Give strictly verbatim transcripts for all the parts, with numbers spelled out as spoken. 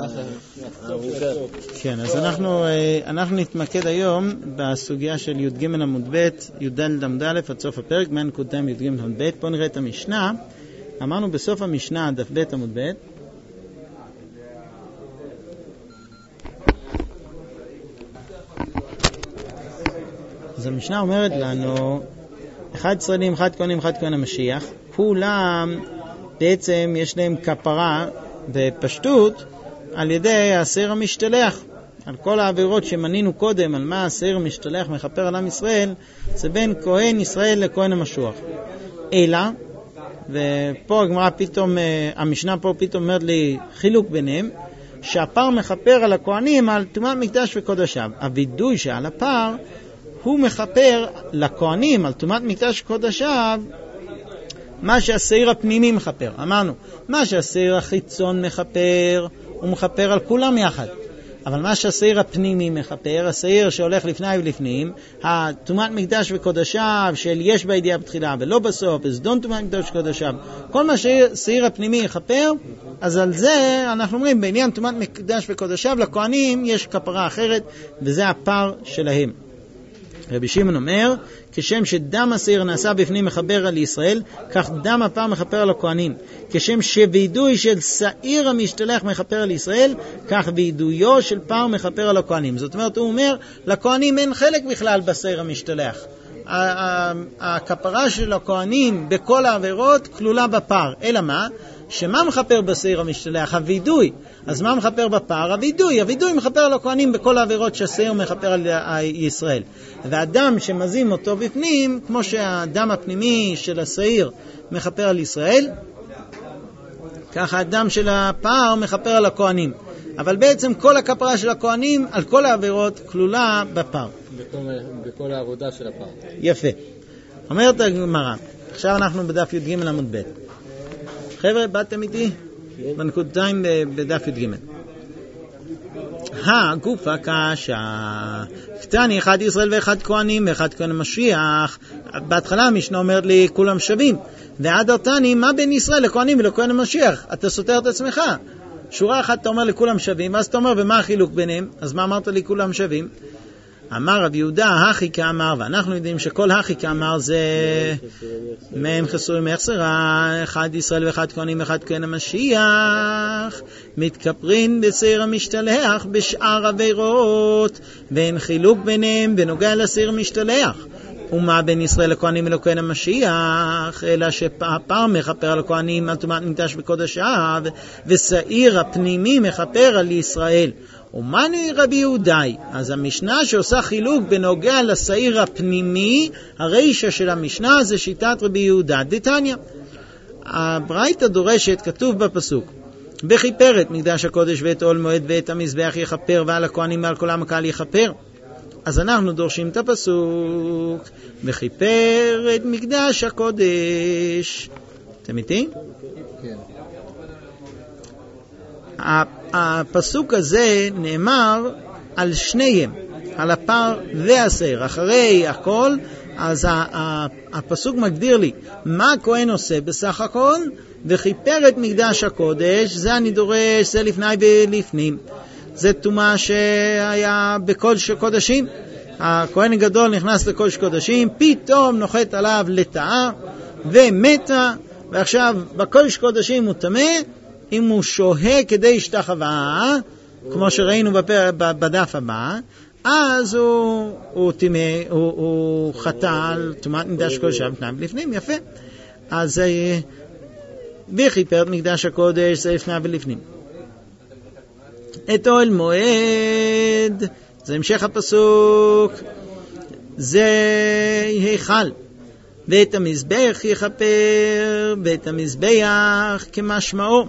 כן, אז אנחנו, אנחנו נתמקד היום בסוגיה של י' ג' עמוד ב', י' עמוד א', עד סוף הפרק, מהנקודה י' ג' עמוד ב'. בואו נראה את המשנה. אמרנו בסוף המשנה, דף ב' עמוד ב', אז המשנה אומרת לנו, אחד ישראלים, אחד כהנים, אחד כהן המשיח, כולם בעצם יש להם כפרה בפשטות על ידי השעיר המשתלח. על כל העבירות שמנינו קודם, על מה השעיר המשתלח מכפר על עם ישראל, זה בין כהן ישראל לכהן המשוח. אלא, ופה הגמרא פתאום, המשנה פה פתאום אומרת לי חילוק ביניהם, שהפר מכפר על הכהנים על טומאת מקדש וקודשיו. הווידוי שעל הפר הוא מכפר לכהנים על טומאת מקדש וקודשיו מה שהשעיר הפנימי מכפר. אמרנו, מה שהשעיר החיצון מכפר, הוא מכפר על כולם יחד. אבל מה שהשעיר הפנימי מכפר, השעיר שהולך לפני ולפנים, הטומאת מקדש וקודשיו של יש בידיעה בתחילה ולא בסוף, הזדון טומאת מקדש וקודשיו, כל מה שהשעיר הפנימי יכפר, אז על זה אנחנו אומרים, בעניין טומאת מקדש וקודשיו, לכהנים יש כפרה אחרת, וזה הפר שלהם. רבי שמעון אומר, כשם שדם השעיר נעשה בפנים מחבר על ישראל, כך דם הפר מחפר על הכהנים. כשם שווידוי של שעיר המשתלח מחפר על ישראל, כך וידויו של פר מחפר על הכהנים. זאת אומרת, הוא אומר, לכהנים אין חלק בכלל בשעיר המשתלח. הכפרה של הכהנים בכל העבירות כלולה בפר. אלא מה? שמה מחפר בשעיר המשתלח? הווידוי. אז מה מחפר בפר? הווידוי. הווידוי מחפר על הכהנים בכל העבירות שהשעיר מחפר על ישראל. והדם שמזים אותו בפנים, כמו שהדם הפנימי של השעיר מחפר על ישראל, ככה הדם של הפר מחפר על הכהנים. אבל בעצם כל הכפרה של הכהנים על כל העבירות כלולה בפר. בכל, בכל העבודה של הפר. יפה. אומרת הגמרא, עכשיו אנחנו בדף י' ג' עמוד ב'. חבר'ה, באתם איתי? בנקודתיים בדף י' ג'. הגופה קשה, קטני אחד ישראל ואחד כהנים ואחד כהן המשיח. בהתחלה המשנה אומרת לי כולם שווים, ועד הרתני מה בין ישראל לכהנים ולכהן המשיח? אתה סותר את עצמך. שורה אחת אתה אומר לכולם שווים, אז אתה אומר ומה החילוק ביניהם? אז מה אמרת לי כולם שווים? אמר רב יהודה, הכי כאמר, ואנחנו יודעים שכל הכי כאמר זה מהם חסורים מחסרה, אחד ישראל ואחד כהנים ואחד כהן המשיח, מתכפרין בשעיר המשתלח בשאר עבירות, ואין חילוק ביניהם בנוגע לשעיר המשתלח. ומה בין ישראל לכהנים ולכהן המשיח, אלא שהפר מכפר על הכהנים על טומאת מקדש וקודשיו, ושעיר הפנימי מכפר על ישראל. ומני רבי יהודאי, אז המשנה שעושה חילוק בנוגע לשעיר הפנימי, הרישה של המשנה זה שיטת רבי יהודה דתניא. הברייתא דורשת, כתוב בפסוק, וכיפר את מקדש הקודש ואת אוהל מועד ואת המזבח יכפר, ועל הכהנים ועל כל עם הקהל יכפר. אז אנחנו דורשים את הפסוק, וכיפר את מקדש הקודש. אתם איתי? כן. הפסוק הזה נאמר על שניהם, על הפר והשעיר. אחרי הכל, אז הפסוק מגדיר לי מה הכהן עושה בסך הכל, וכיפר את מקדש הקודש, זה אני דורש, זה לפני ולפנים. זה טומאה שהיה בקודש קודשים. הכהן הגדול נכנס לקודש קודשים, פתאום נוחת עליו לטאה ומתה, ועכשיו בקודש קודשים הוא טמא. אם הוא שוהה כדי השתחווה, כמו שראינו בדף הבא, אז הוא, הוא, תימא, הוא, הוא חטא על טומאת מקדש קודשיו לפני ולפנים. יפה. אז וכיפר את מקדש הקודש זה לפני ולפנים. את אוהל מועד, זה המשך הפסוק, זה היכל. ואת המזבח יכפר, ואת המזבח כמשמעו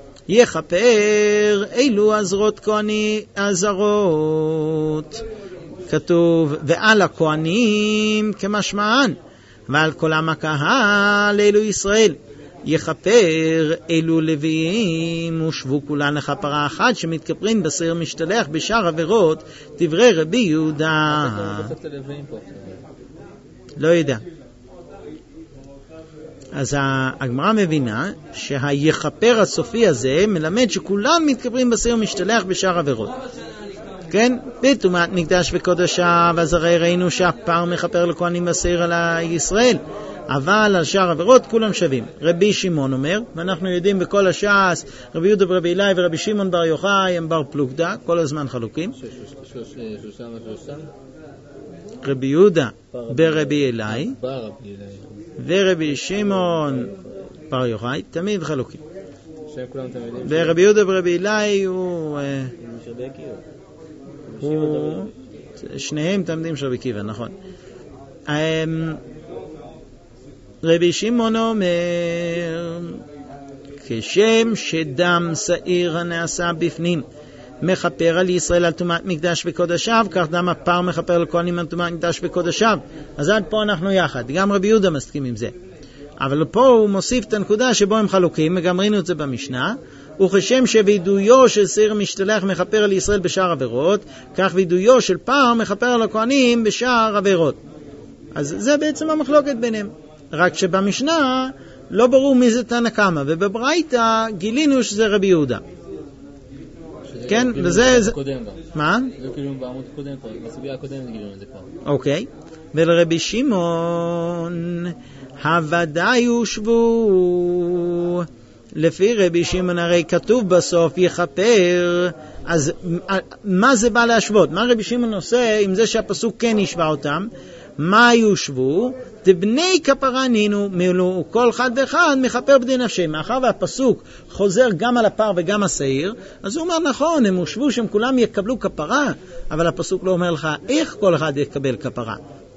יכפר, אילו עזרות כהני עזרות. כתוב, ועל הכהנים כמשמען, ועל כל עם הקהל אילו ישראל. יכפר אילו לוויים, ושבו כולן לכפרה אחת שמתכפרין בשעיר משתלח בשאר עבירות, דברי רבי יהודה. לא יודע. אז הגמרא מבינה שהיכפר הסופי הזה מלמד שכולם מתכפרים בשעיר משתלח בשאר עבירות. כן? בטומאת מקדש וקודשיו, אז הרי ראינו שהפר מכפר לכהנים בשעיר על ישראל, אבל על שאר עבירות כולם שווים. רבי שמעון אומר, ואנחנו יודעים בכל הש"ס, רבי יהודה ורבי אלי ורבי שמעון בר יוחאי הם בר פלוגתא, כל הזמן חלוקים. רבי יהודה ברבי אלי ורבי שמעון בר יוחאי תמיד חלוקים. ורבי יהודה ברבי אלי הוא הוא שניהם תלמידים של רבי עקיבא, נכון. רבי שמעון אומר, כשם שדם שעיר הנעשה בפנים מכפר על ישראל על טומאת מקדש וקודשיו, כך דם הפר מכפר על כהנים על טומאת מקדש וקודשיו. אז עד פה אנחנו יחד, גם רבי יהודה מסכים עם זה. אבל פה הוא מוסיף את הנקודה שבו הם חלוקים, וגם ראינו את זה במשנה, וכשם שוידויו של שעיר משתלח מכפר על ישראל בשאר עבירות, כך וידויו של פר מכפר על הכהנים בשאר עבירות. אז זה בעצם המחלוקת ביניהם. רק שבמשנה לא ברור מי זה תנא קמא, ובברייתא גילינו שזה רבי יהודה. כן, וזה... מה? זה כאילו בעמוד קודם, בסוגיה הקודמת גילינו את זה כבר. אוקיי. ולרבי שמעון, הוודאי יושבו. לפי רבי שמעון הרי כתוב בסוף יכפר, אז מה זה בא להשוות? מה רבי שמעון עושה עם זה שהפסוק כן ישווה אותם? מה יושבו? תבני כפרה נינו, מילאו כל אחד ואחד מכפר בדי נפשי. מאחר והפסוק חוזר גם על הפר וגם השעיר, אז הוא אומר נכון, הם יושבו שהם כולם יקבלו כפרה, אבל הפסוק לא אומר לך איך כל אחד יקבל כפרה.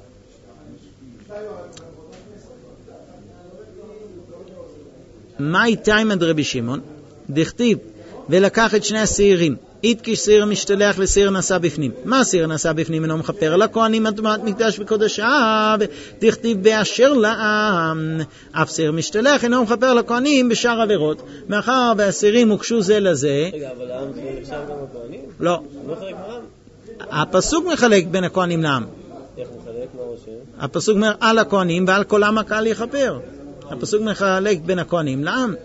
מה איתה עם רבי שמעון? דכתיב, ולקח את שני השעירים, איתקיש שעיר משתלח לשעיר נשא בפנים. מה שעיר נשא בפנים? אינו מכפר על הכהנים על טומאת מקדש וקודשיו, דכתיב באשר לעם, אף שעיר משתלח אינו מכפר על הכהנים בשאר עבירות. מאחר והשעירים הוקשו זה לזה. רגע, אבל העם זה נחשב גם הכהנים? לא. לא מחלק מהעם? הפסוק מחלק בין הכהנים לעם. איך מחלק? מה ראשי? הפסוק אומר על הכהנים ועל כל עם הקהל יכפר. הפסוק מחלק בין הכהנים לעם.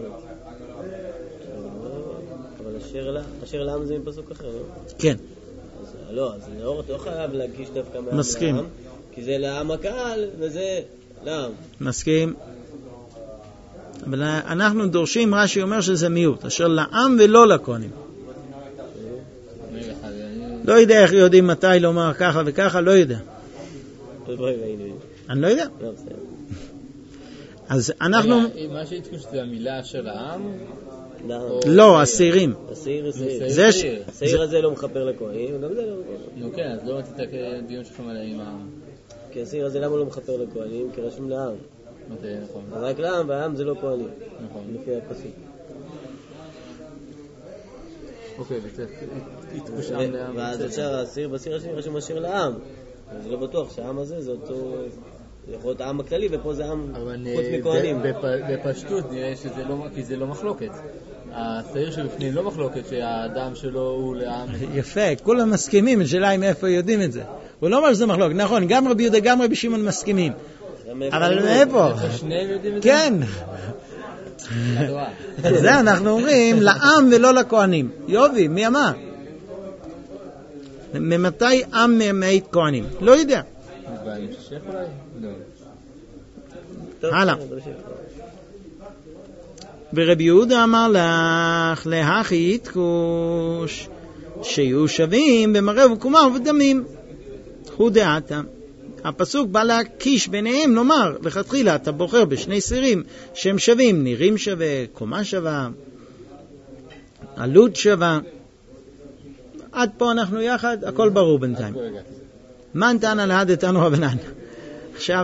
אשר לעם זה עם פסוק אחר, לא? כן. אז לא, אז לא, אתה לא חייב להגיש דווקא מהעם מסכים. לעם, כי זה לעם הקהל וזה לעם. מסכים. אבל אנחנו דורשים, רש"י אומר שזה מיעוט, אשר לעם ולא לכהנים. לא יודע איך יודעים מתי לומר ככה וככה, לא יודע. אני לא יודע. אז אנחנו... מה שהתקוש זה המילה אשר לעם? לא, השעירים. השעיר זה שעיר. השעיר הזה לא מכפר לכהנים, וגם זה לא מכפר. נו כן, אז לא רצית דיון שלכם עליהם עם העם. כי השעיר הזה למה לא מכפר לכהנים? כי רשום לעם. נכון. אז רק לעם, והעם זה לא כהנים. נכון. לפי הפסוק. אוקיי, התקוש עם לעם. ואז אפשר, השעיר בשעיר השני רשום השעיר לעם. אז לא בטוח שהעם הזה זה אותו... זה יכול להיות העם הכללי, ופה זה עם חוץ מכהנים. בפשטות נראה שזה לא, כי זה לא מחלוקת. השעיר שבפנים לא מחלוקת שהאדם שלו הוא לעם. יפה, כולם מסכימים, השאלה היא מאיפה יודעים את זה. הוא לא אומר שזה מחלוקת, נכון, גם רבי יהודה, גם רבי שמעון מסכימים. אבל מאיפה? שניהם יודעים את זה? כן. זה אנחנו אומרים, לעם ולא לכהנים. יובי, מי אמר? ממתי עם ממעט כהנים? לא יודע. הלאה. ורבי יהודה אמר לך להכי יתקוש שיהיו שווים במראה וקומה ובדמים. הוא דעתה. הפסוק בא להקיש ביניהם, לומר לכתחילה אתה בוחר בשני סירים שהם שווים, נירים שווה, קומה שווה, עלות שווה. עד פה אנחנו יחד, הכל ברור בינתיים. מה נתן על הדתנו רבנן? עכשיו...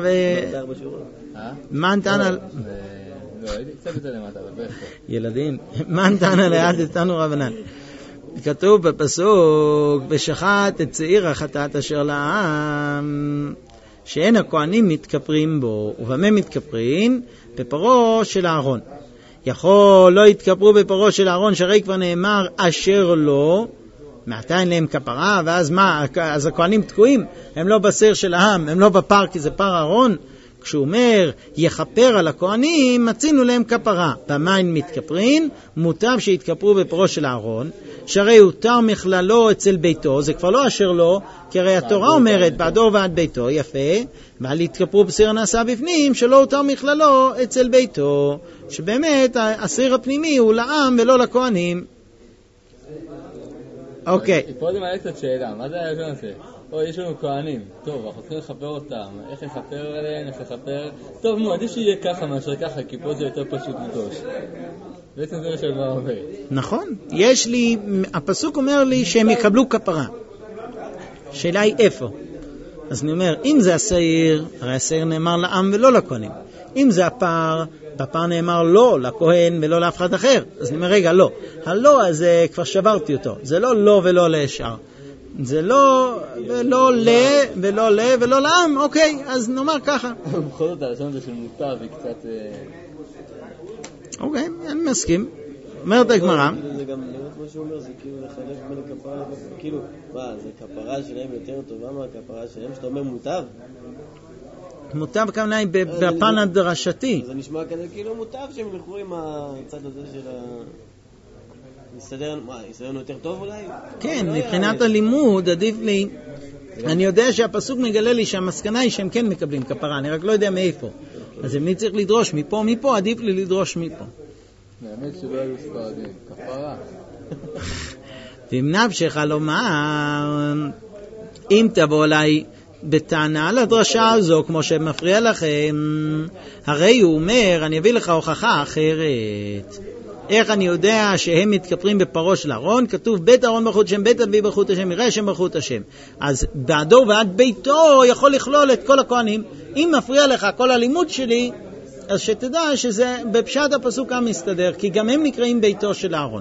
מה נתן על... לא, הייתי קצת יותר למטה, אבל בטח. ילדים, מה נתן על הדתנו רבנן? כתוב בפסוק, ושחט את שעיר החטאת אשר לעם, שאין הכהנים מתכפרים בו, ובמה מתכפרים? בפרו של הארון. יכול לא יתכפרו בפרו של הארון, שהרי כבר נאמר אשר לא, מעתה אין להם כפרה, ואז מה? אז הכהנים תקועים, הם לא בשעיר של העם, הם לא בפר כי זה פר הארון. כשהוא אומר יכפר על הכהנים, מצינו להם כפרה. במים מתכפרין, מוטב שיתכפרו בפרו של אהרון, שהרי הותר מכללו אצל ביתו, זה כבר לא אשר לו, כי הרי התורה אומרת בעדו ועד ביתו, יפה, ועל יתכפרו בסיר נעשה בפנים, שלא הותר מכללו אצל ביתו, שבאמת הסיר הפנימי הוא לעם ולא לכהנים. אוקיי. פה זה מעלה קצת שאלה, מה זה היה הזה? או, יש לנו כהנים, טוב, אנחנו צריכים לחפר אותם, איך לחפר עליהם, איך לחפר... טוב, נו, עדיף שיהיה ככה מאשר ככה, כי פה זה יותר פשוט לדרוש. בעצם זה מה שהדבר אומר. נכון, יש לי, הפסוק אומר לי שהם יקבלו כפרה. שאלה היא איפה? אז אני אומר, אם זה השעיר, הרי השעיר נאמר לעם ולא לכהנים. אם זה הפר, בפר נאמר לא לכהן ולא לאף אחד אחר. אז אני אומר, רגע, לא. הלא, אז כבר שברתי אותו. זה לא לא ולא לשאר. זה לא ולא ל ולא ל ולא לעם. אוקיי, אז נאמר ככה. בכל זאת, הלשון הזה של מוטב היא קצת... אוקיי, אני מסכים. אומרת הגמרא. זה גם מה שהוא אומר, זה כאילו לחלק בין הכפרה, כאילו, מה, זה כפרה שלהם יותר טובה מהכפרה שלהם, שאתה אומר מוטב? מוטב כמובן היא בפן הדרשתי. זה נשמע כזה כאילו מוטב שהם ילכו עם הצד הזה של ה... מסתדר, מה, יסתדרנו יותר טוב אולי? כן, מבחינת הלימוד עדיף לי... אני יודע שהפסוק מגלה לי שהמסקנה היא שהם כן מקבלים כפרה, אני רק לא יודע מאיפה. אז אם אני צריך לדרוש מפה, מפה, עדיף לי לדרוש מפה. באמת שלא היו ספרדים, כפרה. ואם נפשך לומר, אם תבוא אליי בטענה לדרשה הזו, כמו שמפריע לכם, הרי הוא אומר, אני אביא לך הוכחה אחרת. איך אני יודע שהם מתכפרים בפרו של אהרון? כתוב בית אהרון ברכות השם, בית אבי ברכות השם, יראה השם ברכות השם. אז בעדו ועד ביתו יכול לכלול את כל הכהנים. אם מפריע לך כל הלימוד שלי, אז שתדע שזה בפשט הפסוק גם מסתדר, כי גם הם נקראים ביתו של אהרון.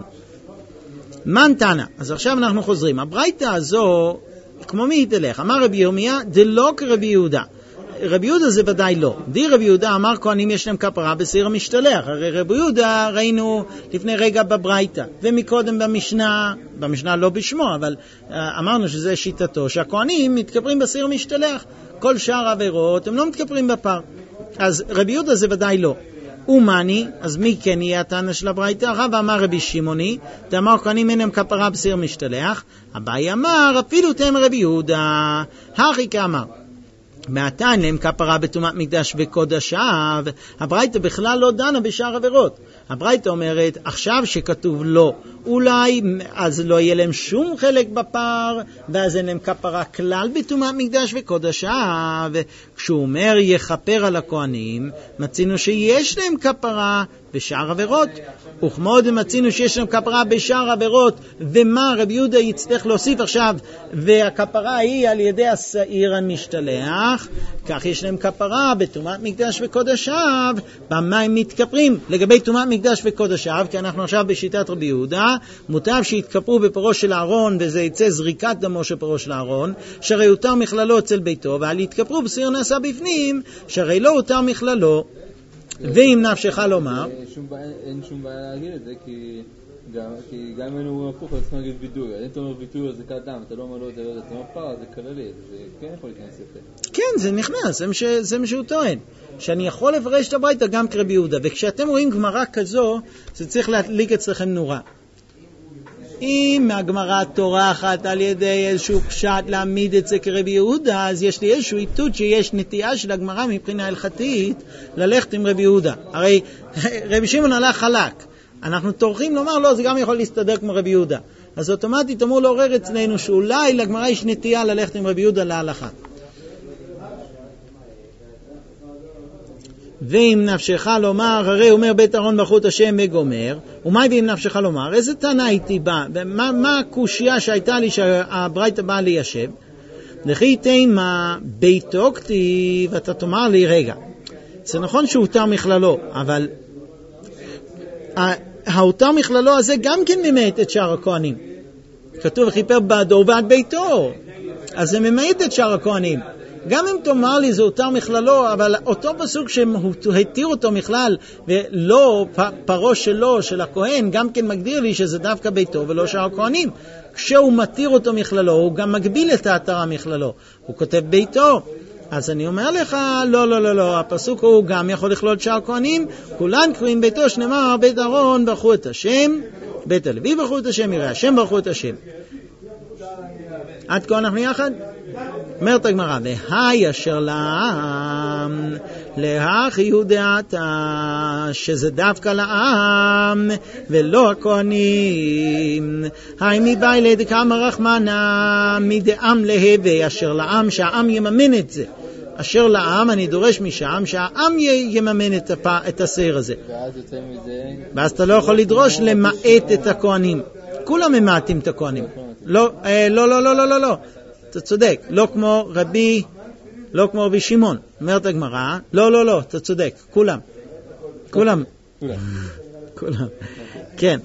מן תנא, אז עכשיו אנחנו חוזרים. הברייתא הזו, כמו מי היא תלך? אמר רבי ירמיה, דלא כרבי יהודה. רבי יהודה זה ודאי לא. די רבי יהודה אמר כהנים יש להם כפרה בסיר המשתלח. הרי רבי יהודה ראינו לפני רגע בברייתא, ומקודם במשנה, במשנה לא בשמו, אבל אמרנו שזה שיטתו, שהכהנים מתכפרים בסיר המשתלח. כל שאר עבירות הם לא מתכפרים בפר. אז רבי יהודה זה ודאי לא. ומני, אז מי כן יהיה התנא של הברייתא? הרב אמר רבי שמעוני, תאמר כהנים אין להם כפרה בסיר משתלח. אביי אמר אפילו תאמר רבי יהודה, הכי כאמר. מעתה אין להם כפרה בטומאת מקדש וקודשיו. הברייתא בכלל לא דנה בשאר עבירות. הברייתא אומרת, עכשיו שכתוב לא, אולי אז לא יהיה להם שום חלק בפר, ואז אין להם כפרה כלל בטומאת מקדש וקודשיו. כשהוא אומר יכפר על הכהנים, מצינו שיש להם כפרה בשאר עבירות, וכמוד מצינו שיש להם כפרה בשאר עבירות, ומה רבי יהודה יצטרך להוסיף עכשיו, והכפרה היא על ידי השעיר המשתלח, כך יש להם כפרה בטומאת מקדש וקודשיו. במה הם מתכפרים? לגבי טומאת מקדש וקודשיו, כי אנחנו עכשיו בשיטת רבי יהודה, מוטב שיתכפרו בפרו של אהרון, וזה יצא זריקת דמו של פרו של אהרון, שהרי הותר מכללו אצל ביתו, ועל יתכפרו בסיר נעשה בפנים, שהרי לא הותר מכללו. ואם נפשך לומר, אין שום בעיה להגיד את זה, כי גם אם היינו הפוך, אז צריכים להגיד וידוי. אם אתה אומר וידוי, זה קדם, אתה לא אומר לו את זה, אתה אומר פר, זה כללי, זה כן יכול להיכנס לזה. כן, זה נכנס, זה מה שהוא טוען. שאני יכול לפרש את הברייתא גם כרבי יהודה, וכשאתם רואים גמרא כזו, זה צריך להדליק אצלכם נורה. אם הגמרא טורחת על ידי איזשהו פשט להעמיד את זה כרבי יהודה, אז יש לי איזשהו איתות שיש נטייה של הגמרא מבחינה הלכתית ללכת עם רבי יהודה. הרי רבי שמעון הלך חלק. אנחנו טורחים לומר, לא, זה גם יכול להסתדר כמו רבי יהודה. אז אוטומטית אמור לעורר אצלנו שאולי לגמרא יש נטייה ללכת עם רבי יהודה להלכה. ואם נפשך לומר, הרי אומר בית אהרון ברכות השם וגומר, ומה ואם נפשך לומר? איזה טענה הייתי בא? מה, מה הקושיה שהייתה לי שהברייתא באה ליישב? לכי תימה ביתו כתיב, ואתה תאמר לי, רגע, זה נכון שהותר מכללו, אבל ההותר מכללו הזה גם כן ממעט את שאר הכהנים. כתוב וכיפר בעדו ועד ביתו, אז זה ממעט את שאר הכהנים. גם אם תאמר לי זה הותר מכללו, אבל אותו פסוק שהתיר אותו מכלל ולא פרו שלו של הכהן, גם כן מגדיר לי שזה דווקא ביתו ולא שאר הכהנים. כשהוא מתיר אותו מכללו, הוא גם מגביל את ההתרה מכללו. הוא כותב ביתו, אז אני אומר לך, לא, לא, לא, לא, הפסוק הוא גם יכול לכלול שאר כהנים, כולן קרואים ביתו, שנאמר, בית אהרון ברכו את השם, בית הלוי ברכו את השם, יראי השם ברכו את השם. עד כה אנחנו יחד? אומרת הגמרא, והי אשר לעם, להכי יודעתה, שזה דווקא לעם, ולא הכהנים. היי מבעילי דקאמר רחמנא, מדעם להווה, אשר לעם, שהעם יממן את זה. אשר לעם, אני דורש משם, שהעם יממן את, הפ... את הסעיר הזה. ואז יוצא מזה... ואז אתה לא יכול לדרוש למעט את הכהנים. כולם ממעטים את הכהנים. לא, אה, לא, לא, לא, לא, לא, לא. אתה צודק. לא כמו רבי, לא כמו רבי שמעון. אומרת הגמרא, לא, לא, לא, אתה צודק. כולם. כולם. כולם. כן.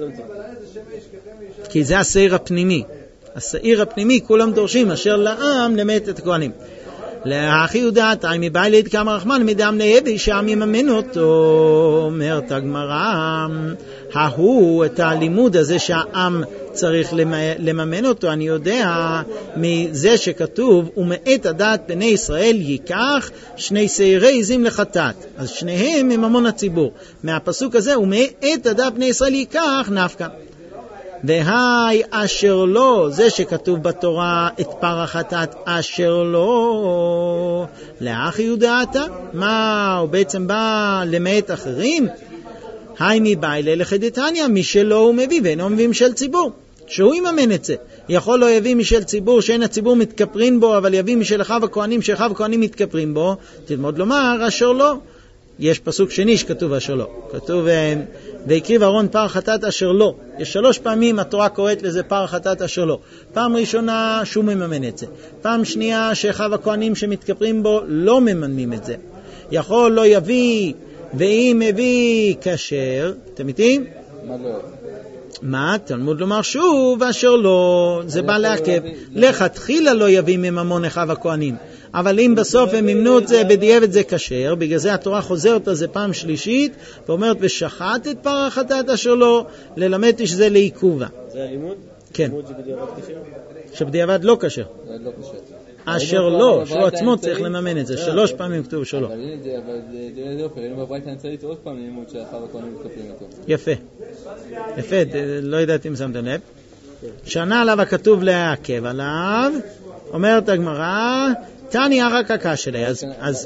כי זה הסעיר הפנימי. הסעיר הפנימי, כולם דורשים, אשר לעם למעט את הכהנים. להכי יודעתה, אם מבעי ליד כמה רחמן, מדעם להבי, שהעם יממן אותו. אומרת הגמרא, ההוא, את הלימוד הזה שהעם צריך לממן אותו, אני יודע מזה שכתוב, ומאת הדעת בני ישראל ייקח שני שעירי עזים לחטאת. אז שניהם הם ממון הציבור. מהפסוק הזה, ומאת הדעת בני ישראל ייקח נפקא. והי אשר לא, זה שכתוב בתורה את פר החטאת אשר לא, להכי יודעתה, מה הוא בעצם בא למעט אחרים? היי מבעילי לחדתניא, מי שלא הוא מביא ואינו מביא משל ציבור, שהוא יממן את זה. יכול לא יביא משל ציבור שאין הציבור מתכפרין בו, אבל יביא משל אחיו הכהנים שאחיו הכהנים מתכפרין בו, תלמוד לומר אשר לא. יש פסוק שני שכתוב אשר לא, כתוב ויקריב אהרון פר חטאת אשר לא. יש שלוש פעמים התורה קוראת לזה פר חטאת אשר לא. פעם ראשונה שהוא מממן את זה, פעם שנייה שאחיו הכהנים שמתכפרים בו לא מממנים את זה. יכול לא יביא, ואם מביא כשר, אתם איתי? מה לא? מה? תלמוד לומר שוב אשר לא, זה בא לעכב. לכתחילה לא יביא מממון אחיו הכהנים, אבל אם בסוף הם ימנו את זה בדיעבד זה כשר, בגלל זה התורה חוזרת על זה פעם שלישית ואומרת ושחט את פר החטאת אשר לא, ללמד שזה לעיכובה. זה הלימוד? כן. לימוד שבדיעבד כשר? שבדיעבד לא כשר. זה לא כשר. אשר לא, שהוא עצמו צריך לממן את זה, שלוש פעמים כתוב שלא. אבל זה יופי, היינו בברייתא נצטרך עוד פעם ללימוד שאחיו הכהנים מתכפרים אותו. יפה, יפה, לא יודעת אם שמתם לב. שנה עליו הכתוב לעכב עליו, אומרת הגמרא, תני רק הקש שלי. אז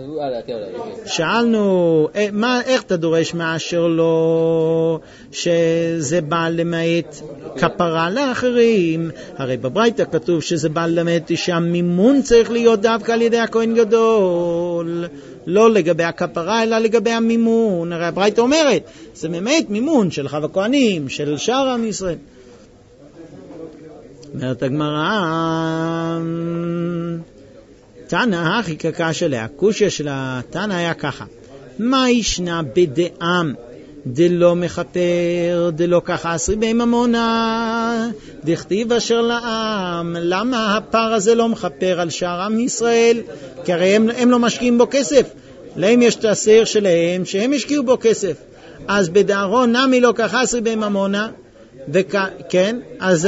שאלנו, איך אתה דורש מאשר לא, שזה בא למעט כפרה לאחרים? הרי בברייתא כתוב שזה בא למעט שהמימון צריך להיות דווקא על ידי הכהן גדול, לא לגבי הכפרה אלא לגבי המימון. הרי הברייתא אומרת, זה ממעט מימון של אחיו הכהנים, של שאר עם ישראל. אומרת הגמרא, תנא הכי קקש עליה, הקושיה של התנא היה ככה, מה ישנה בדעם דלא מחפר דלא ככה עשרי בממונה דכתיב אשר לעם? למה הפר הזה לא מחפר על שאר עם ישראל? כי הרי הם, הם לא משקיעים בו כסף, להם יש את הסעיר שלהם שהם השקיעו בו כסף. אז בדארון נמי לא ככה עשרי בממונה וכ... כן, אז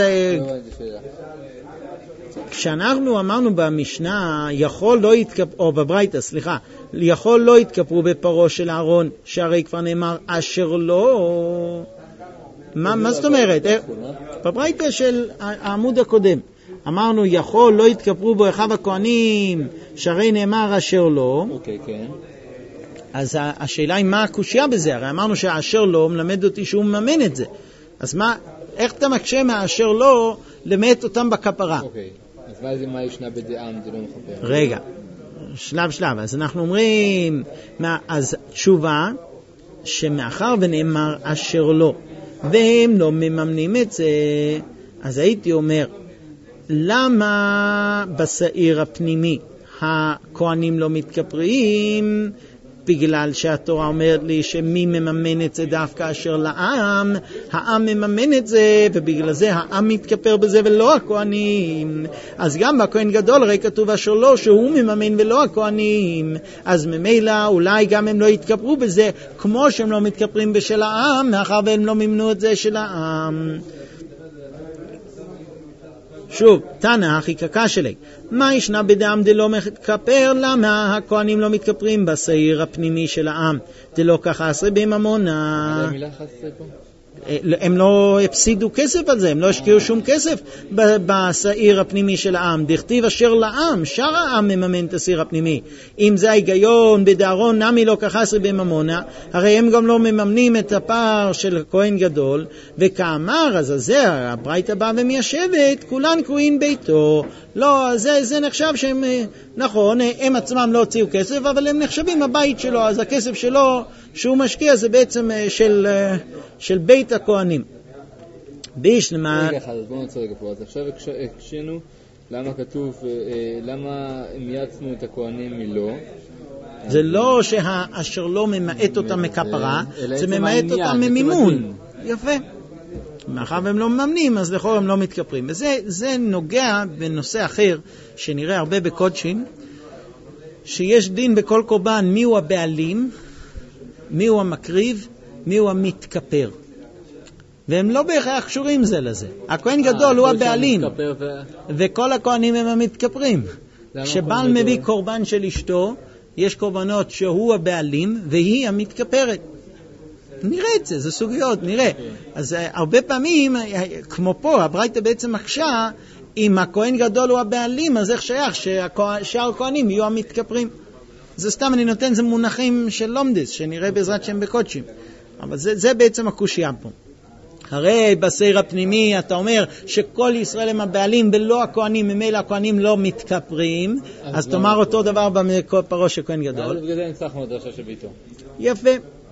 כשאנחנו אמרנו במשנה יכול לא יתכפרו, או בברייתא, סליחה, יכול לא יתכפרו בפרו של אהרון, שהרי כבר נאמר אשר לא. מה, מה זאת אומרת? בברייתא של העמוד הקודם אמרנו יכול לא יתכפרו בו אחיו הכהנים, שהרי נאמר אשר לא. אוקיי, כן. אז השאלה היא מה הקושיה בזה? הרי אמרנו שהאשר לא מלמד אותי שהוא מממן את זה. אז מה, איך אתה מקשה מהאשר לא למעט אותם בכפרה? אוקיי, אז מה זה מה ישנה בדעם זה לא מחפר? רגע, שלב שלב, אז אנחנו אומרים, מה, אז תשובה שמאחר ונאמר אשר לא, והם לא מממנים את זה, אז הייתי אומר, למה בשעיר הפנימי הכהנים לא מתכפרים? בגלל שהתורה אומרת לי שמי מממן את זה דווקא אשר לעם, העם מממן את זה, ובגלל זה העם מתכפר בזה ולא הכהנים. אז גם בכהן גדול הרי כתוב אשר לא, שהוא מממן ולא הכהנים, אז ממילא אולי גם הם לא יתכפרו בזה, כמו שהם לא מתכפרים בשל העם, מאחר והם לא ממנו את זה של העם. שוב, תנא הכי קקה שלי. מה ישנה בדם דלא מתכפר? למה הכהנים לא מתכפרים בשעיר הפנימי של העם? דלא ככה עשרה בממונה. מה המילה חסרה פה? הם לא הפסידו כסף על זה, הם לא השקיעו שום כסף בשעיר הפנימי של העם. דכתיב אשר לעם, שאר העם מממן את השעיר הפנימי. אם זה ההיגיון בדארון נמי לא כחסרי בממונה, הרי הם גם לא מממנים את הפער של כהן גדול, וכאמר, אז זה הברייתא באה ומיישבת, כולן קרואים ביתו. לא, זה, זה נחשב שהם, נכון, הם עצמם לא הוציאו כסף, אבל הם נחשבים הבית שלו, אז הכסף שלו שהוא משקיע זה בעצם של, של בית הכהנים. בישלמה... רגע אחד, אז בואו נצא רגע פה. אז עכשיו הקשינו למה כתוב, למה מייצנו את הכהנים מלא. זה לא שהאשר לא ממעט אותם מכפרה, זה ממעט אותם ממימון. יפה. מאחר והם לא מממנים, אז לכאורה הם לא מתכפרים. וזה זה נוגע בנושא אחר, שנראה הרבה בקודשים, שיש דין בכל קורבן מיהו הבעלים, מיהו המקריב, מיהו המתכפר. והם לא בהכרח קשורים זה לזה. הכהן גדול הוא הבעלים, וכל הכהנים הם המתכפרים. כשבעל מביא קורבן של אשתו, יש קורבנות שהוא הבעלים, והיא המתכפרת. נראה את זה, זה סוגיות, נראה. אז הרבה פעמים, כמו פה, הברייתא בעצם מקשה, אם הכהן גדול הוא הבעלים, אז איך שייך ששאר הכהנים יהיו המתכפרים? זה סתם אני נותן, זה מונחים של לומדס, שנראה בעזרת שם בקודשים. אבל זה, זה בעצם הקושיה פה. הרי בסעיר הפנימי אתה אומר שכל ישראל הם הבעלים ולא הכהנים, ממילא הכהנים לא מתכפרים, אז, אז תאמר אותו דבר בפרעה של כהן גדול. אז בגלל זה נצטרך מדרשה של ביתו. יפה.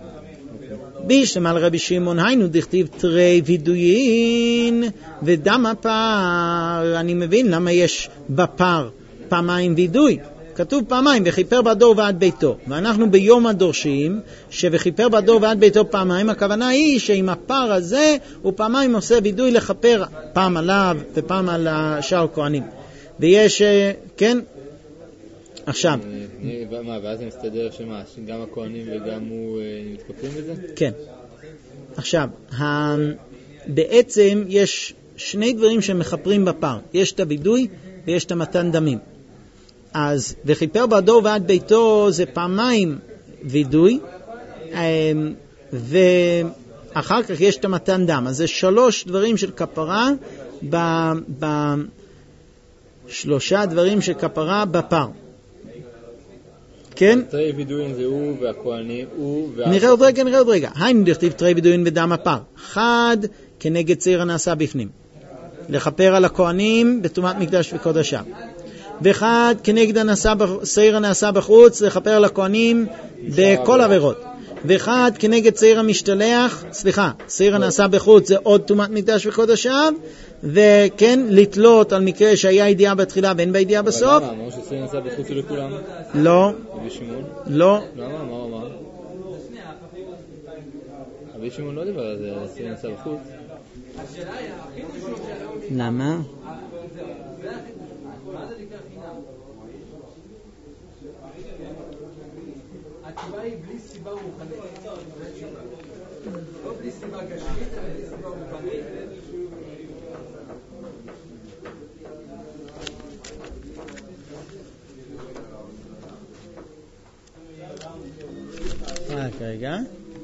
בישלמה על רבי שמעון היינו דכתיב תרי וידויין ודם הפר. אני מבין למה יש בפר פעמיים וידוי. כתוב פעמיים, וכיפר בדור ועד ביתו. ואנחנו ביום הדורשים, שוכיפר בדור ועד ביתו פעמיים, הכוונה היא שעם הפר הזה, הוא פעמיים עושה וידוי לכפר, פעם עליו ופעם על שאר כהנים. ויש, כן, עכשיו. מה, ואז זה מסתדר שמה, שגם הכהנים וגם הוא מתכפרים בזה? כן. עכשיו, בעצם יש שני דברים שמחפרים בפר. יש את הוידוי ויש את המתן דמים. אז וכיפר בדור ועד ביתו זה פעמיים וידוי, ואחר כך יש את המתן דם. אז זה שלוש דברים של כפרה, בשלושה דברים של כפרה בפר. כן? תרי וידוין זה הוא והכהנים, הוא וה... נראה עוד רגע, נראה עוד רגע. היינו דכתיב תרי וידוין ודם הפר. חד כנגד צעיר הנעשה בפנים. לכפר על הכהנים בטומאת מקדש וקודשה. ואחד כנגד שעיר הנעשה בחוץ, לכפר על הכהנים בכל עבירות. ואחד כנגד שעיר המשתלח, סליחה, שעיר הנעשה בחוץ זה עוד טומאת מקדש וקודשיו, וכן לתלות על מקרה שהיה ידיעה בתחילה ואין בידיעה בסוף. למה? אמרו ששעיר הנעשה בחוץ הוא לכולם? לא. רבי שמעון? לא. למה? מה הוא אמר? רבי שמעון לא דיבר על זה, שעיר הנעשה בחוץ. למה? התשובה היא בלי סיבה רוחנית. לא בלי סיבה גשמית, אלא בלי סיבה רוחנית. רק רגע.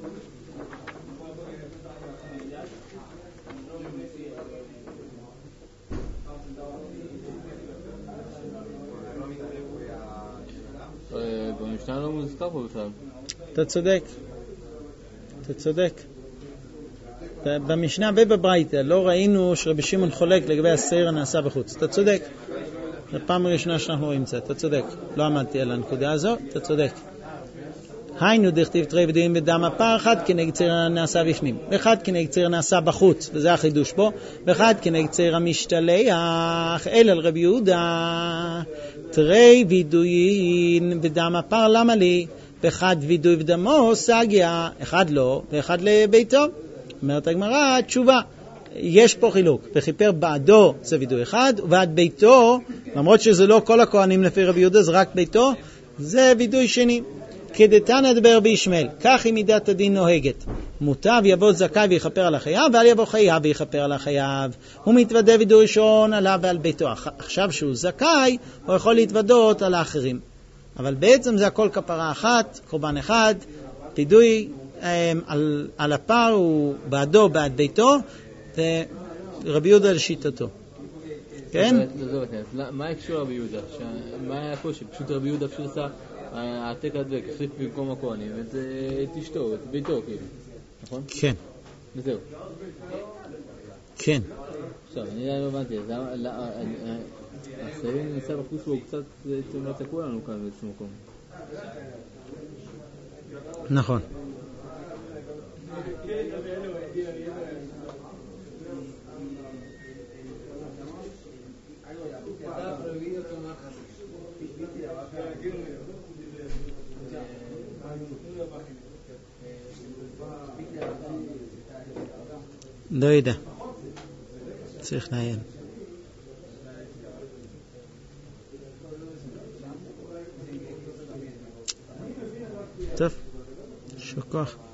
במשנה לא מוזכר פה בכלל. אתה צודק. אתה צודק. במשנה ובברייתא לא ראינו שרבי שמעון חולק לגבי השעיר הנעשה בחוץ. אתה צודק. זו פעם ראשונה שאנחנו רואים את זה. אתה צודק. לא עמדתי על הנקודה הזו. אתה צודק. היינו דכתיב תרי וידוין ודם הפר, אחד כנגד שעיר הנעשה בפנים, ואחד כנגד שעיר הנעשה בחוץ, וזה החידוש פה, ואחד כנגד שעיר המשתלח, אל על רבי יהודה, תרי וידוין ודם הפר, למה לי? באחד וידוי ודמו סגיה, אחד לא, ואחד לביתו. אומרת הגמרא, תשובה, יש פה חילוק, וכיפר בעדו זה וידוי אחד, ובעד ביתו, למרות שזה לא כל הכהנים לפי רבי יהודה, זה רק ביתו, זה וידוי שני. כדתנא דבר בישמעאל, כך היא מידת הדין נוהגת. מוטב יבוא זכאי ויכפר על החייב, ואל יבוא חייב ויכפר על החייב. הוא מתוודה וידוי ראשון עליו ועל ביתו. עכשיו שהוא זכאי, הוא יכול להתוודות על האחרים. אבל בעצם זה הכל כפרה אחת, קורבן אחד, וידוי על, על הפר הוא בעדו, בעד ביתו, רבי יהודה לשיטתו. כן? מה הקשור רבי יהודה? מה היה פה שפשוט רבי יהודה פשוט עשה העתק הדבק, החליף במקום הכהנים, את אשתו, את ביתו, כאילו, נכון? כן. וזהו. כן. עכשיו, אני לא הבנתי, הסיילים נמצא בחוץ והוא קצת צפו לנו כאן באיזשהו מקום. נכון. לא יודע. צריך לעיין. טוב, שכוח.